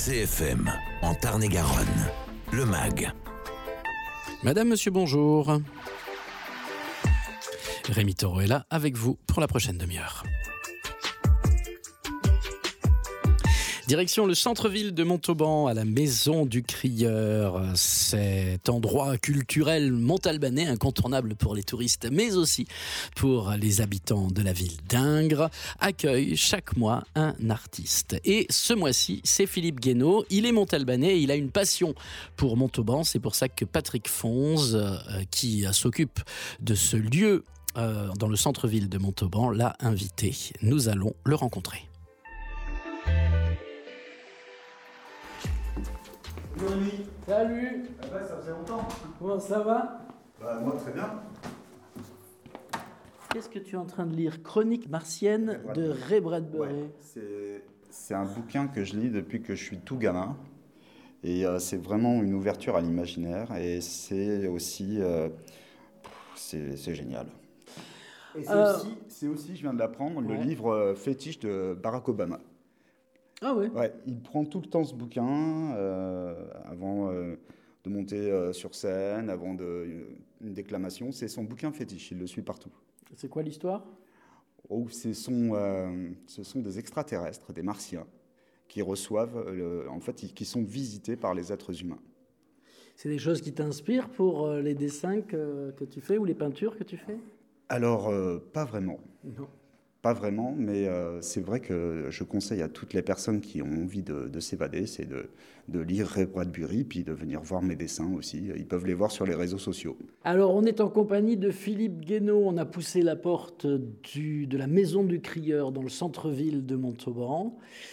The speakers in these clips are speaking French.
CFM, en Tarn-et-Garonne, le MAG. Madame, monsieur, bonjour. Rémi Taureau est là avec vous pour la prochaine demi-heure. Direction le centre-ville de Montauban, à la Maison du Crieur. Cet endroit culturel montalbanais incontournable pour les touristes, mais aussi pour les habitants de la ville d'Ingres, accueille chaque mois un artiste. Et ce mois-ci, c'est Philippe Guénaud. Il est montalbanais et il a une passion pour Montauban. C'est pour ça que Patrick Fonz, qui s'occupe de ce lieu dans le centre-ville de Montauban, l'a invité. Nous allons le rencontrer. Bonjour Rémi. Salut. Ah ouais, ça faisait longtemps. Comment ça va? Moi très bien. Qu'est-ce que tu es en train de lire? Chronique martienne de Ray Bradbury. Ouais, c'est un bouquin que je lis depuis que je suis tout gamin. Et c'est vraiment une ouverture à l'imaginaire. Et c'est aussi... c'est génial. Et c'est aussi, je viens de l'apprendre, le livre fétiche de Barack Obama. Ah ouais. Ouais, il prend tout le temps ce bouquin avant de monter sur scène, avant une déclamation. C'est son bouquin fétiche, il le suit partout. C'est quoi l'histoire? Ce sont des extraterrestres, des martiens, qui reçoivent, qui sont visités par les êtres humains. C'est des choses qui t'inspirent pour les dessins que tu fais ou les peintures que tu fais? Alors, pas vraiment. Non. Pas vraiment, mais c'est vrai que je conseille à toutes les personnes qui ont envie de s'évader, c'est de lire Ray Bradbury, puis de venir voir mes dessins aussi. Ils peuvent les voir sur les réseaux sociaux. Alors, on est en compagnie de Philippe Guénaud. On a poussé la porte de la Maison du Crieur dans le centre-ville de Montauban.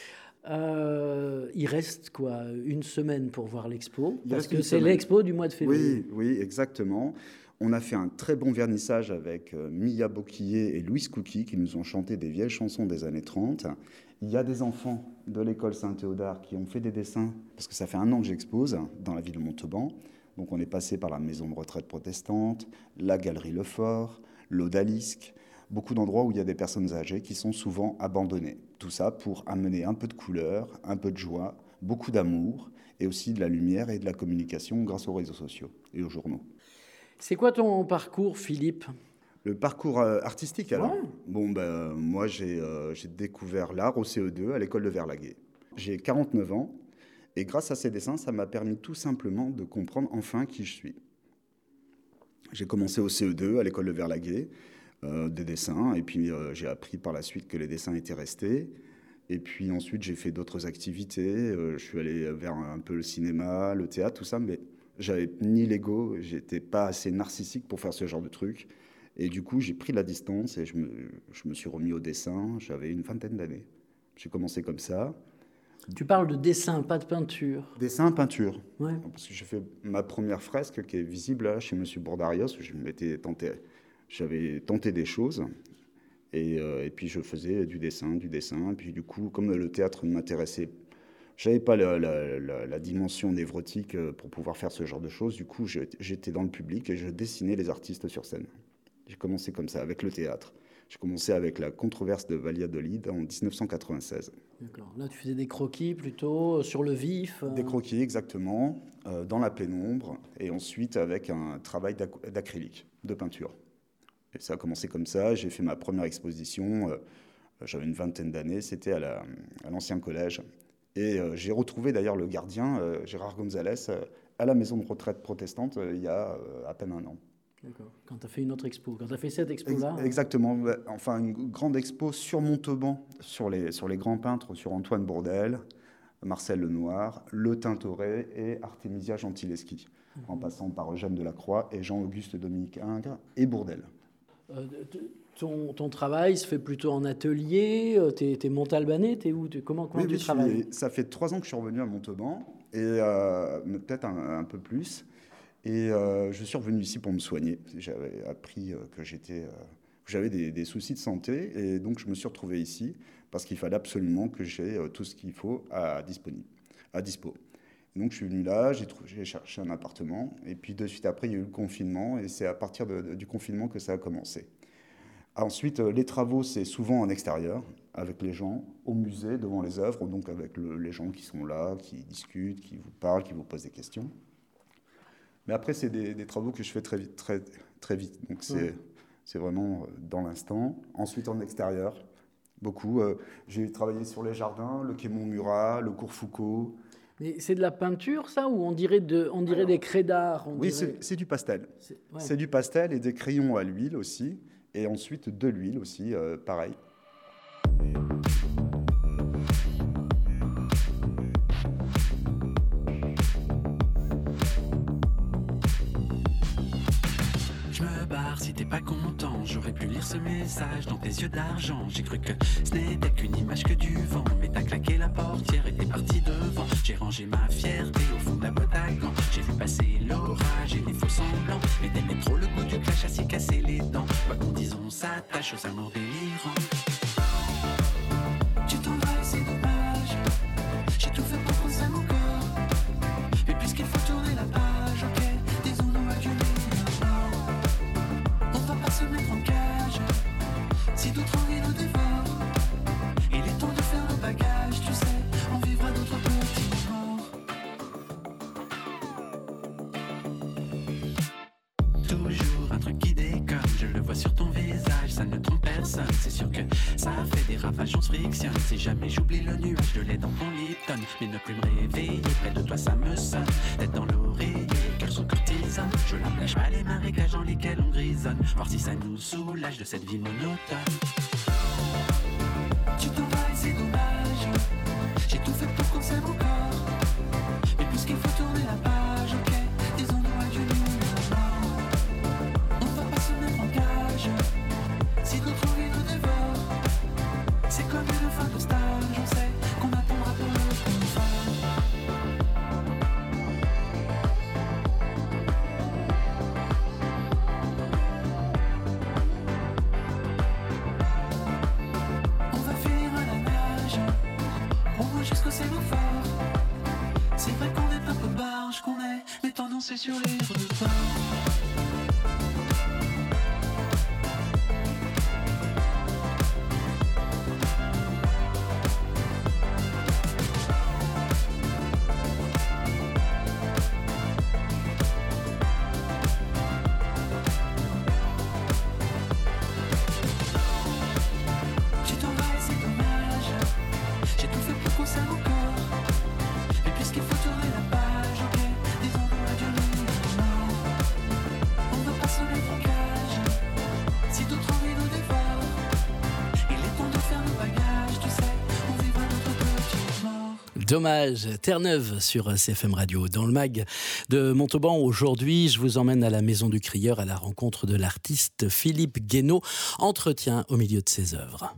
Il reste quoi, une semaine pour voir l'expo? Parce que c'est l'expo du mois de février. Oui, exactement. On a fait un très bon vernissage avec Mia Boquillet et Louise Cookie qui nous ont chanté des vieilles chansons des années 30. Il y a des enfants de l'école Saint-Théodard qui ont fait des dessins, parce que ça fait 1 an que j'expose dans la ville de Montauban. Donc on est passé par la maison de retraite protestante, la galerie Lefort, l'Odalisque, beaucoup d'endroits où il y a des personnes âgées qui sont souvent abandonnées. Tout ça pour amener un peu de couleur, un peu de joie, beaucoup d'amour et aussi de la lumière et de la communication grâce aux réseaux sociaux et aux journaux. C'est quoi ton parcours, Philippe? Le parcours artistique, alors. Ouais. Moi, j'ai découvert l'art au CE2 à l'école de Verlaguet. J'ai 49 ans et grâce à ces dessins, ça m'a permis tout simplement de comprendre enfin qui je suis. J'ai commencé au CE2 à l'école de Verlaguet, des dessins, et puis j'ai appris par la suite que les dessins étaient restés. Et puis ensuite, j'ai fait d'autres activités. Je suis allé vers un peu le cinéma, le théâtre, tout ça, mais j'avais ni l'ego, j'étais pas assez narcissique pour faire ce genre de truc. Et du coup, j'ai pris la distance et je me suis remis au dessin. J'avais une 20aine d'années. J'ai commencé comme ça. Tu parles de dessin, pas de peinture. Dessin, peinture. Ouais. Parce que j'ai fait ma première fresque qui est visible là, chez Monsieur Bordarios, où j'avais tenté des choses. Et puis je faisais du dessin. Et puis du coup, comme le théâtre m'intéressait, j'avais pas la dimension névrotique pour pouvoir faire ce genre de choses. Du coup, j'étais dans le public et je dessinais les artistes sur scène. J'ai commencé comme ça, avec le théâtre. J'ai commencé avec la controverse de Valladolid en 1996. D'accord. Là, tu faisais des croquis plutôt sur le vif. Des croquis, exactement, dans la pénombre. Et ensuite, avec un travail d'acrylique, de peinture. Et ça a commencé comme ça. J'ai fait ma première exposition. J'avais une 20aine d'années. C'était à l'ancien collège. Et j'ai retrouvé d'ailleurs le gardien, Gérard Gonzalez, à la maison de retraite protestante il y a à peine 1 an. D'accord. Quand tu as fait une autre expo, quand tu as fait cette expo-là. Exactement. Enfin, une grande expo sur Montauban, sur les grands peintres, sur Antoine Bourdelle, Marcel Lenoir, Le Tintoret et Artemisia Gentileschi, en passant par Eugène Delacroix et Jean-Auguste Dominique Ingres et Bourdelle. Ton travail se fait plutôt en atelier? T'es montalbanais? T'es où? Comment tu travailles? Ça fait 3 ans que je suis revenu à Montauban, et peut-être un peu plus. Et je suis revenu ici pour me soigner. J'avais appris que j'avais des soucis de santé, et donc je me suis retrouvé ici parce qu'il fallait absolument que j'ai tout ce qu'il faut à dispo. Donc je suis venu là, j'ai cherché un appartement, et puis de suite après il y a eu le confinement, et c'est à partir du confinement que ça a commencé. Ensuite, les travaux, c'est souvent en extérieur, avec les gens, au musée, devant les œuvres, donc avec les gens qui sont là, qui discutent, qui vous parlent, qui vous posent des questions. Mais après, c'est des travaux que je fais très vite, très vite. Donc c'est vraiment dans l'instant. Ensuite, en extérieur, beaucoup. J'ai travaillé sur les jardins, le quai Montmurat, le cours Foucault. Mais c'est de la peinture, ça, ou on dirait des craies d'art? Oui, c'est du pastel. Ouais. C'est du pastel et des crayons à l'huile aussi. Et ensuite, de l'huile aussi, pareil. Je me barre si t'es pas content. J'aurais pu lire ce message dans tes yeux d'argent. J'ai cru que ce n'était qu'une image que du vent. Mais t'as claqué la portière et t'es parti devant. J'ai rangé ma fierté au fond de la boîte à gants. J'ai vu passer l'orage et les faux semblants. Mais t'aimais trop le goût du clash à s'y casser les dents. Quoi qu'on dise, on s'attache aux amours délirants. Tu t'en vas et c'est dommage. J'ai tout fait pour qu'on s'aime encore. Et puisqu'il faut tourner la page, ok, disons-nous adieu les morts. On va pas se mettre en cage. Si d'autres envies nous dévorent, il est temps de faire nos bagages, tu sais. On vivra d'autres petits morts. Toujours un truc qui déconne, je le vois sur ton visage, ça ne trompe personne. C'est sûr que ça fait des ravages, on se frictionne. Si jamais j'oublie le nuage de lait dans ton Lipton, mais ne plus me réveiller, près de toi ça me sonne. Tête dans l'oreiller, cœur sous courtisane. Je n'appelle pas les marécages dans lesquels on grisonne. Voir si ça nous soulage de cette vie monotone. Tu t'en vas et c'est dommage. J'ai tout fait pour qu'on s'aime encore. Mais puisqu'il faut tourner la page, ok, disons-nous adieu nous. On va pas se mettre en cage. Si d'autres envies nous dévorent, c'est comme une fin de stage. On sait qu'on attendra pour le confort. On va finir à la nage. On va jusqu'au sémaphore. C'est vrai qu'on est un peu barge, qu'on est, mais tendance est sur les rebords. Tu t'en vas et c'est dommage. J'ai tout fait pour qu'on s'aime encore. Et puisqu'il faut tourner la page, ok, disons-nous adieu nous. On va pas se mettre en cage. Si d'autres envies nous dévorent, il est temps de faire nos bagages, tu sais. On vivra notre petite mort. Dommage, Terre-Neuve sur CFM Radio. Dans le mag de Montauban, aujourd'hui, je vous emmène à la Maison du Crieur à la rencontre de l'artiste Philippe Guénaud. Entretien au milieu de ses œuvres.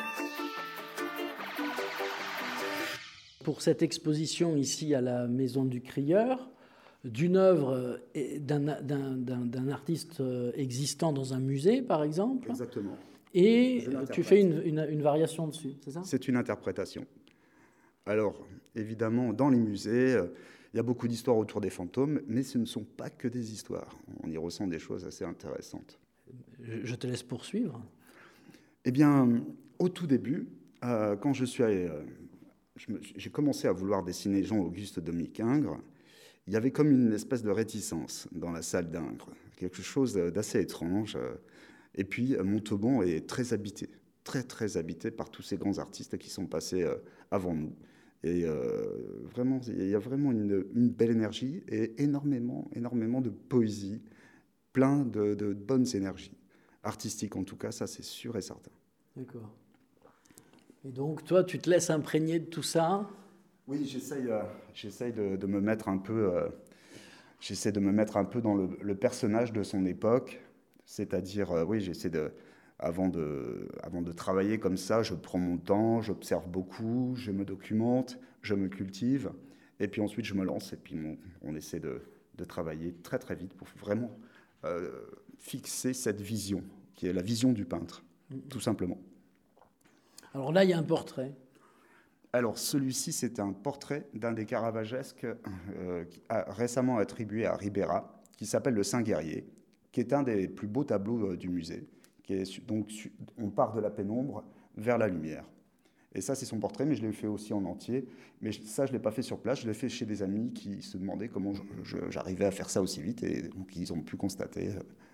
Pour cette exposition ici à la Maison du Crieur, d'une œuvre et d'un artiste existant dans un musée, par exemple, Exactement. et Je l'interprète. tu fais une variation dessus, c'est ça? C'est une interprétation. Alors, évidemment, dans les musées, il y a beaucoup d'histoires autour des fantômes, mais ce ne sont pas que des histoires. On y ressent des choses assez intéressantes. Je te laisse poursuivre. Eh bien, au tout début, quand je suis allé, j'ai commencé à vouloir dessiner Jean-Auguste Dominique Ingres, il y avait comme une espèce de réticence dans la salle d'Ingres, quelque chose d'assez étrange. Et puis, Montauban est très habité, très habité par tous ces grands artistes qui sont passés avant nous. Et vraiment, il y a vraiment une belle énergie et énormément de poésie, plein de bonnes énergies. Artistiques en tout cas, ça c'est sûr et certain. D'accord. Et donc, toi, tu te laisses imprégner de tout ça? Oui, j'essaye de me mettre un peu, j'essaie de me mettre un peu dans le personnage de son époque, c'est-à-dire, oui, avant de travailler comme ça, je prends mon temps, j'observe beaucoup, je me documente, je me cultive, et puis ensuite je me lance, et puis on essaie de travailler très vite pour vraiment fixer cette vision, qui est la vision du peintre, tout simplement. Alors là, il y a un portrait. Alors, celui-ci, c'est un portrait d'un des Caravagesques récemment attribué à Ribera, qui s'appelle le Saint Guerrier, qui est un des plus beaux tableaux du musée, On part de la pénombre vers la lumière. Et ça, c'est son portrait, mais je l'ai fait aussi en entier. Mais ça, je ne l'ai pas fait sur place, je l'ai fait chez des amis qui se demandaient comment j'arrivais à faire ça aussi vite. Et donc, ils ont pu constater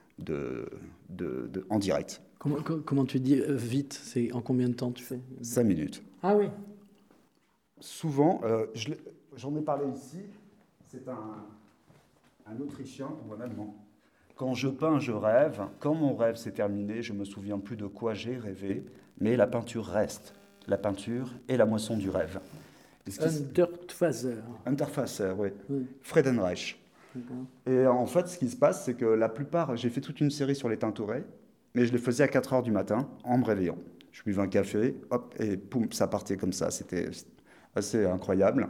en direct. Comment tu dis vite? C'est en combien de temps tu fais? 5 minutes. Ah oui. Souvent, j'en ai parlé ici, c'est un Autrichien ou un Allemand. Quand je peins, je rêve. Quand mon rêve s'est terminé, je me souviens plus de quoi j'ai rêvé, mais la peinture reste. La peinture est la moisson du rêve. Unterfaser, oui. Friedenreich. Et en fait, ce qui se passe, c'est que la plupart, j'ai fait toute une série sur les tintourets, mais je les faisais à 4 heures du matin, en me réveillant. Je buvais un café, hop, et poum, ça partait comme ça. C'était assez incroyable.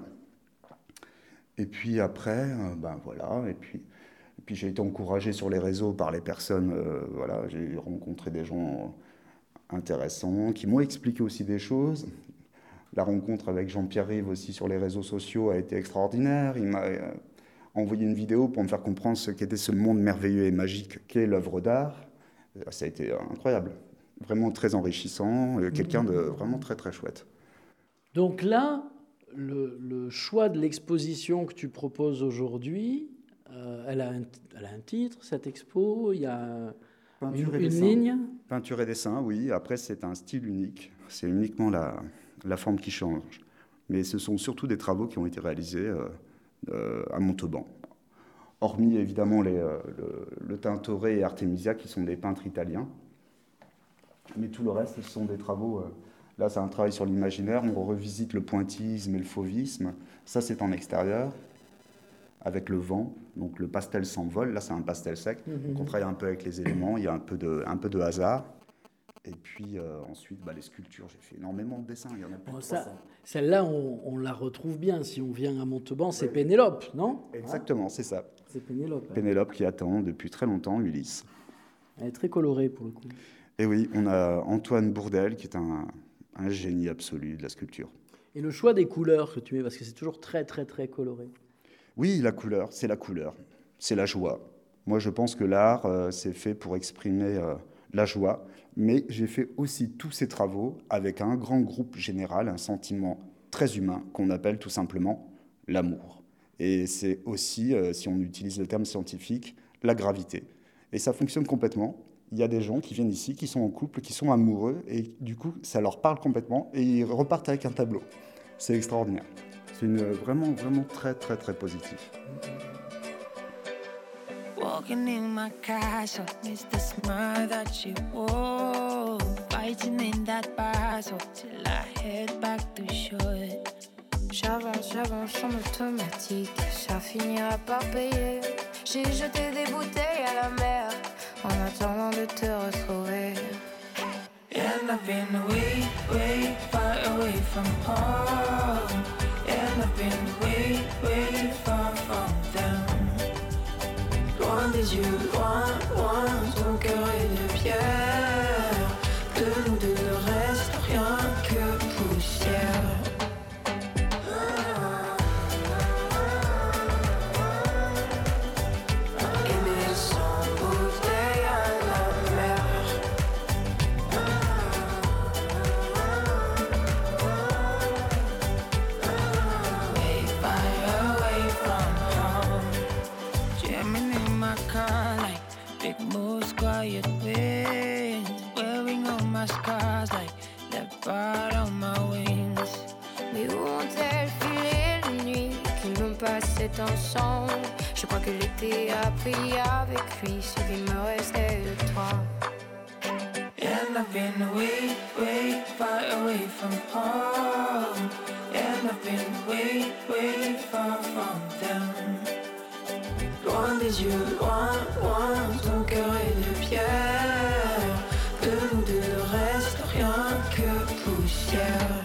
Et puis après, voilà, et puis j'ai été encouragé sur les réseaux par les personnes, voilà, j'ai rencontré des gens intéressants qui m'ont expliqué aussi des choses. La rencontre avec Jean-Pierre Rive aussi sur les réseaux sociaux a été extraordinaire. Il m'a envoyé une vidéo pour me faire comprendre ce qu'était ce monde merveilleux et magique qu'est l'œuvre d'art. Ça a été incroyable, vraiment très enrichissant, quelqu'un de vraiment très très chouette. Donc là, le choix de l'exposition que tu proposes aujourd'hui, elle a un titre, cette expo, il y a Peinture et une dessin. ligne. Peinture et dessin, oui. Après, c'est un style unique. C'est uniquement la forme qui change. Mais ce sont surtout des travaux qui ont été réalisés à Montauban. Hormis, évidemment, le Tintoret et Artemisia, qui sont des peintres italiens. Mais tout le reste, ce sont des travaux... là, c'est un travail sur l'imaginaire. On revisite le pointillisme et le fauvisme. Ça, c'est en extérieur, avec le vent. Donc, le pastel s'envole. Là, c'est un pastel sec. Donc, on travaille un peu avec les éléments. Il y a un peu de hasard. Et puis, ensuite, les sculptures. J'ai fait énormément de dessins. Il y en a plus de 300. Celle-là, on la retrouve bien. Si on vient à Montauban, c'est Pénélope, non? Exactement, c'est ça. C'est Pénélope. Pénélope qui attend depuis très longtemps Ulysse. Elle est très colorée, pour le coup. Et oui, on a Antoine Bourdelle, qui est un génie absolu de la sculpture. Et le choix des couleurs que tu mets, parce que c'est toujours très, très, très coloré. Oui, la couleur, c'est la joie. Moi, je pense que l'art, c'est fait pour exprimer la joie, mais j'ai fait aussi tous ces travaux avec un grand groupe général, un sentiment très humain qu'on appelle tout simplement l'amour. Et c'est aussi, si on utilise le terme scientifique, la gravité. Et ça fonctionne complètement. Il y a des gens qui viennent ici, qui sont en couple, qui sont amoureux, et du coup, ça leur parle complètement, et ils repartent avec un tableau. C'est extraordinaire. C'est vraiment, vraiment très, très, très positif. Walking in my castle, miss the smile that she wore. Fighting in that battle till I head back to shore. J'avance en automatique, ça finira par payer. J'ai jeté des bouteilles à la mer en attendant de te retrouver. And I've been way, way far away from home. And I've been way, way far from them. Loin des yeux, loin, ton cœur est de pierre. De nous deux ne reste rien que poussière. Quiet winds, wearing all my scars like left part on my wings. Mais où ont-elles filé les nuits qu'ils n'ont passées ensemble? Je crois que l'été a pris avec lui ce qui me restait de toi. And I've been way, way far away from home. And I've been way, way far from them. Loin des yeux, loin, ton cœur est de pierre. De nous deux ne reste rien que poussière.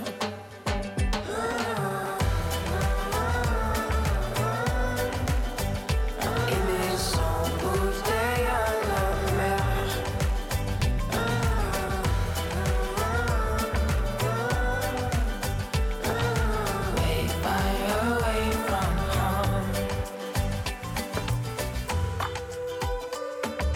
Aimer sans bouteille à la mer. Way far away from home.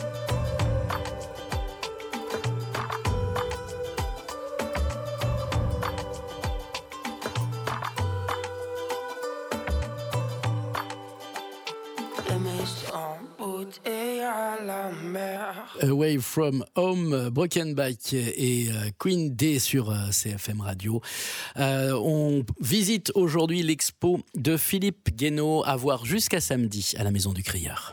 à la mer. Away from Home, Broken Back et Queen D sur CFM Radio. On visite aujourd'hui l'expo de Philippe Guénaud à voir jusqu'à samedi à la Maison du Crieur.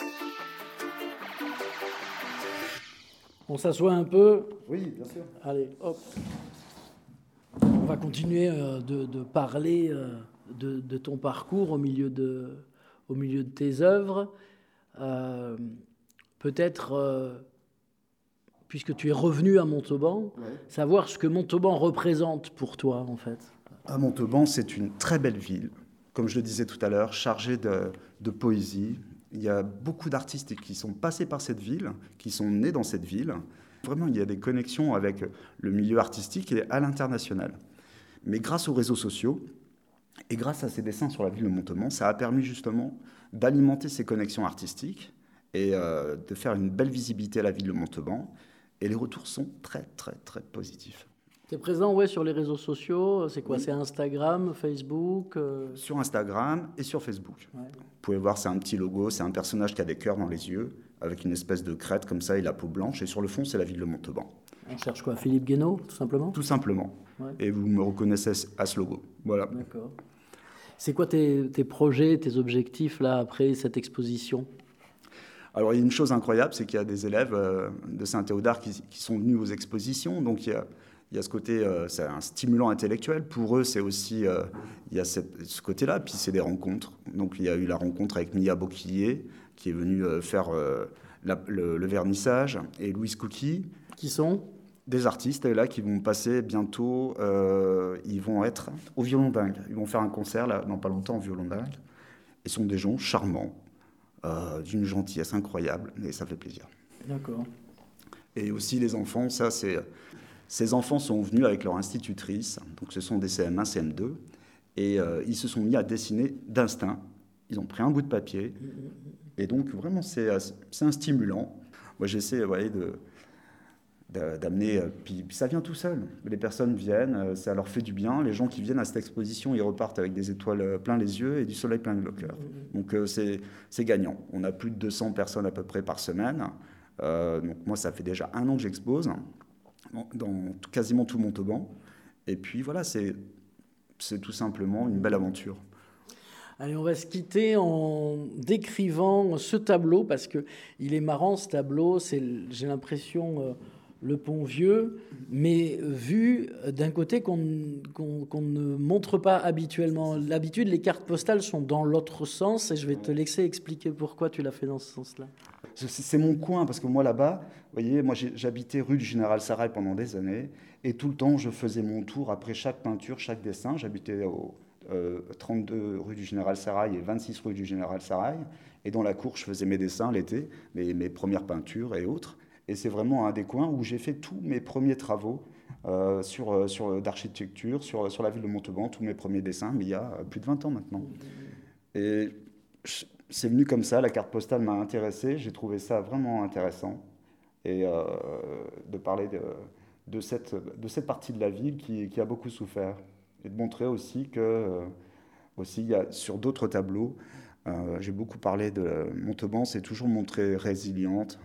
On s'assoit un peu. Oui, bien sûr. Allez, hop. On va continuer de parler de ton parcours au milieu de tes œuvres. Peut-être, puisque tu es revenu à Montauban, savoir ce que Montauban représente pour toi, en fait. À Montauban, c'est une très belle ville, comme je le disais tout à l'heure, chargée de poésie. Il y a beaucoup d'artistes qui sont passés par cette ville, qui sont nés dans cette ville. Vraiment, il y a des connexions avec le milieu artistique et à l'international. Mais grâce aux réseaux sociaux et grâce à ces dessins sur la ville de Montauban, ça a permis justement d'alimenter ces connexions artistiques et de faire une belle visibilité à la ville de Montauban. Et les retours sont très, très, très positifs. Tu es présent sur les réseaux sociaux, c'est quoi? Oui. C'est Instagram, Facebook Sur Instagram et sur Facebook. Ouais. Vous pouvez voir, c'est un petit logo, c'est un personnage qui a des cœurs dans les yeux, avec une espèce de crête comme ça et la peau blanche. Et sur le fond, c'est la ville de Montauban. On cherche quoi? Philippe Guénaud, tout simplement? Tout simplement. Ouais. Et vous me reconnaissez à ce logo. Voilà. D'accord. C'est quoi tes projets, tes objectifs là après cette exposition? Alors, il y a une chose incroyable, c'est qu'il y a des élèves de Saint-Théodard qui sont venus aux expositions. Donc, il y a ce côté, c'est un stimulant intellectuel. Pour eux, c'est aussi, il y a ce côté-là. Puis, c'est des rencontres. Donc, il y a eu la rencontre avec Mia Boquillier, qui est venue faire le vernissage, et Louise Cookie. Qui sont des artistes là qui vont passer bientôt. Ils vont être au violon dingue. Ils vont faire un concert là, dans pas longtemps au violon dingue. Ils sont des gens charmants, d'une gentillesse incroyable, et ça fait plaisir. D'accord. Et aussi les enfants, ces enfants sont venus avec leur institutrice, donc ce sont des CM1, CM2, et ils se sont mis à dessiner d'instinct. Ils ont pris un bout de papier, et donc vraiment c'est un stimulant. Moi j'essaie d'amener, puis ça vient tout seul. Les personnes viennent, ça leur fait du bien. Les gens qui viennent à cette exposition, ils repartent avec des étoiles plein les yeux et du soleil plein le cœur. Donc c'est gagnant. On a plus de 200 personnes à peu près par semaine. Donc moi, ça fait déjà 1 an que j'expose dans quasiment tout Montauban. Et puis voilà, c'est tout simplement une belle aventure. Allez, on va se quitter en décrivant ce tableau, parce qu'il est marrant, ce tableau. J'ai l'impression le Pont Vieux, mais vu d'un côté qu'on ne montre pas habituellement. D'habitude, les cartes postales sont dans l'autre sens, et je vais te laisser expliquer pourquoi tu l'as fait dans ce sens-là. C'est mon coin, parce que moi, là-bas, vous voyez, moi, j'habitais rue du Général Sarrail pendant des années, et tout le temps, je faisais mon tour après chaque peinture, chaque dessin. J'habitais au 32 rue du Général Sarrail et 26 rue du Général Sarrail, et dans la cour, je faisais mes dessins l'été, mes premières peintures et autres. Et c'est vraiment un des coins où j'ai fait tous mes premiers travaux d'architecture, sur la ville de Montauban, tous mes premiers dessins, mais il y a plus de 20 ans maintenant. Et c'est venu comme ça, la carte postale m'a intéressé, j'ai trouvé ça vraiment intéressant. Et de parler de cette partie de la ville qui a beaucoup souffert. Et de montrer aussi que, il y a, sur d'autres tableaux, j'ai beaucoup parlé de Montauban, c'est toujours montré résiliente.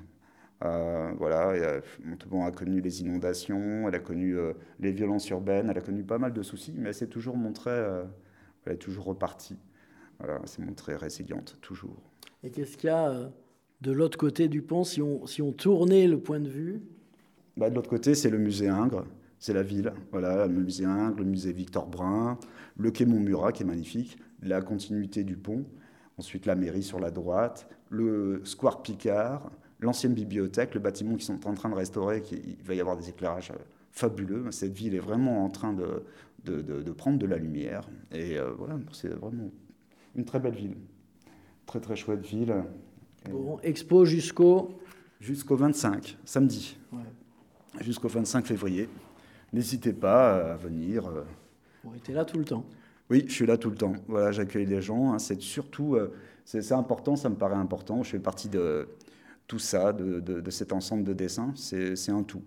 Montauban a connu les inondations, elle a connu les violences urbaines, elle a connu pas mal de soucis, mais elle s'est toujours montrée, elle est toujours repartie. Voilà, elle s'est montrée résiliente, toujours. Et qu'est-ce qu'il y a de l'autre côté du pont, si on tournait le point de vue? De l'autre côté, c'est le musée Ingres, c'est la ville. Voilà, le musée Ingres, le musée Victor Brun, le quai Montmurat qui est magnifique, la continuité du pont, ensuite la mairie sur la droite, le square Picard, l'ancienne bibliothèque, le bâtiment qu'ils sont en train de restaurer, il va y avoir des éclairages fabuleux. Cette ville est vraiment en train de prendre de la lumière. Et voilà, c'est vraiment une très belle ville. Très, très chouette ville. Bon, expo jusqu'au 25, samedi. Ouais. Jusqu'au 25 février. N'hésitez pas à venir. Bon, tu es là tout le temps. Oui, je suis là tout le temps. Voilà, j'accueille les gens. Hein. C'est surtout, c'est important, ça me paraît important. Je fais partie de tout ça, de cet ensemble de dessins. C'est un tout.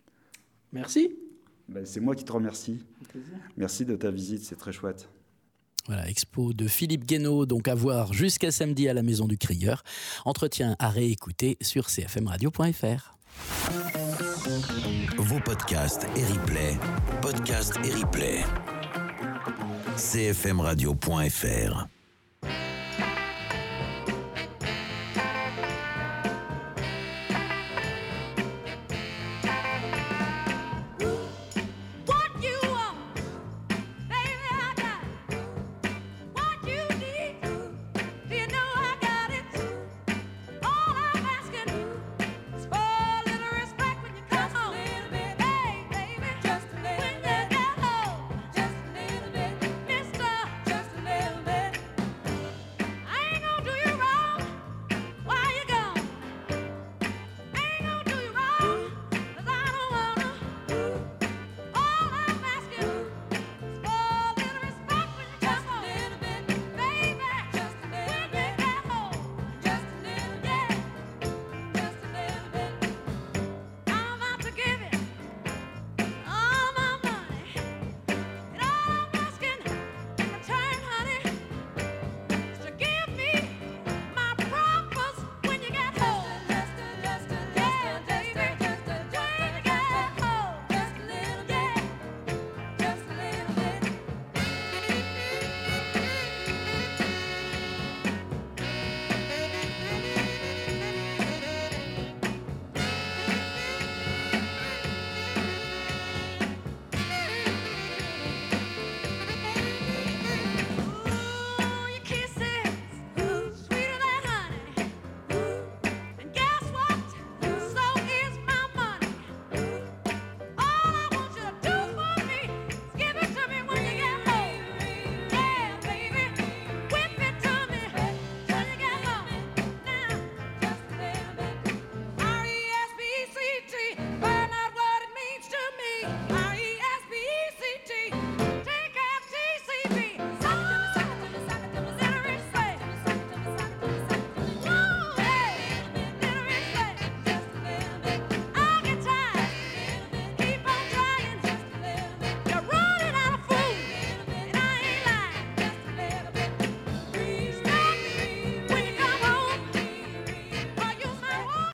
Merci. C'est moi qui te remercie. Merci de ta visite, c'est très chouette. Voilà, expo de Philippe Guénaud, donc à voir jusqu'à samedi à la Maison du Crieur. Entretien à réécouter sur cfmradio.fr. Vos podcasts et replays. Podcasts et replays. cfmradio.fr